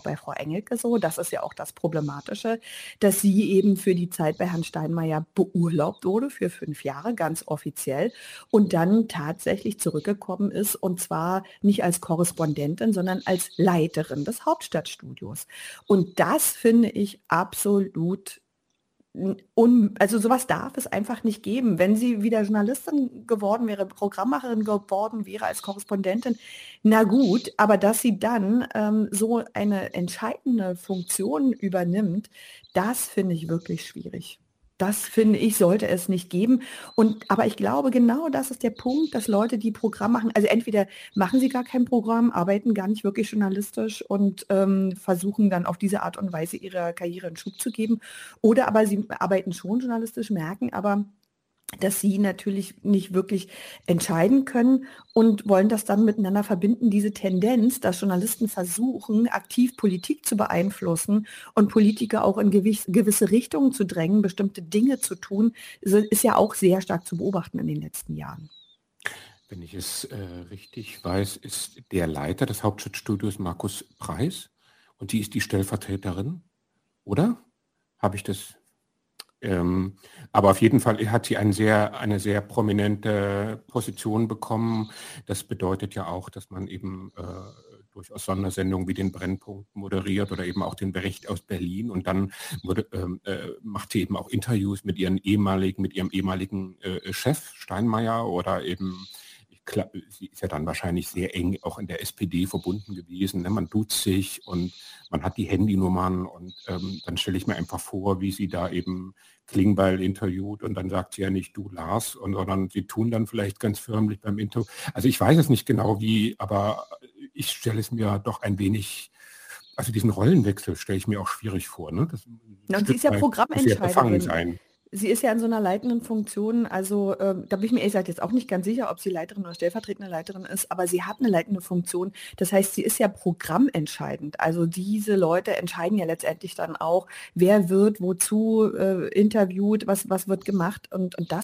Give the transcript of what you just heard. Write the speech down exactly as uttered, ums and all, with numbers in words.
auch bei Frau Engelke so. Das ist ja auch das Problematische, dass sie eben für die Zeit bei Herrn Steinmeier beurlaubt wurde für fünf Jahre, ganz offiziell, und dann tatsächlich zurückgekommen ist, und zwar nicht als Korrespondentin, sondern als Leiterin des Hauptstadtstudios. Und das finde ich absolut Un, also sowas darf es einfach nicht geben. Wenn sie wieder Journalistin geworden wäre, Programmmacherin geworden wäre als Korrespondentin, na gut, aber dass sie dann ähm, so eine entscheidende Funktion übernimmt, das finde ich wirklich schwierig. Das finde ich, sollte es nicht geben. Und, aber ich glaube, genau das ist der Punkt, dass Leute, die Programm machen, also entweder machen sie gar kein Programm, arbeiten gar nicht wirklich journalistisch und ähm, versuchen dann auf diese Art und Weise ihrer Karriere einen Schub zu geben, oder aber sie arbeiten schon journalistisch, merken aber, dass sie natürlich nicht wirklich entscheiden können und wollen das dann miteinander verbinden, diese Tendenz, dass Journalisten versuchen, aktiv Politik zu beeinflussen und Politiker auch in gewiss, gewisse Richtungen zu drängen, bestimmte Dinge zu tun, ist ja auch sehr stark zu beobachten in den letzten Jahren. Wenn ich es äh, richtig weiß, ist der Leiter des Hauptstadtstudios Markus Preis und die ist die Stellvertreterin, oder? Habe ich das? Ähm, aber auf jeden Fall hat sie eine sehr, eine sehr prominente Position bekommen. Das bedeutet ja auch, dass man eben äh, durchaus Sondersendungen wie den Brennpunkt moderiert oder eben auch den Bericht aus Berlin, und dann wurde, ähm, äh, macht sie eben auch Interviews mit ihren ehemaligen, mit ihrem ehemaligen äh, Chef Steinmeier, oder eben sie ist ja dann wahrscheinlich sehr eng auch in der S P D verbunden gewesen. Ne? Man duzt sich und man hat die Handynummern, und ähm, dann stelle ich mir einfach vor, wie sie da eben Klingbeil interviewt, und dann sagt sie ja nicht du Lars, und, sondern sie tun dann vielleicht ganz förmlich beim Interview. Also ich weiß es nicht genau wie, aber ich stelle es mir doch ein wenig, also diesen Rollenwechsel stelle ich mir auch schwierig vor. Ne? Das ja, und sie ist ja Programmentscheiderin. Sein. Sie ist ja in so einer leitenden Funktion, also äh, da bin ich mir ehrlich gesagt jetzt auch nicht ganz sicher, ob sie Leiterin oder stellvertretende Leiterin ist, aber sie hat eine leitende Funktion. Das heißt, sie ist ja programmentscheidend. Also diese Leute entscheiden ja letztendlich dann auch, wer wird wozu äh, interviewt, was, was wird gemacht. Und, und das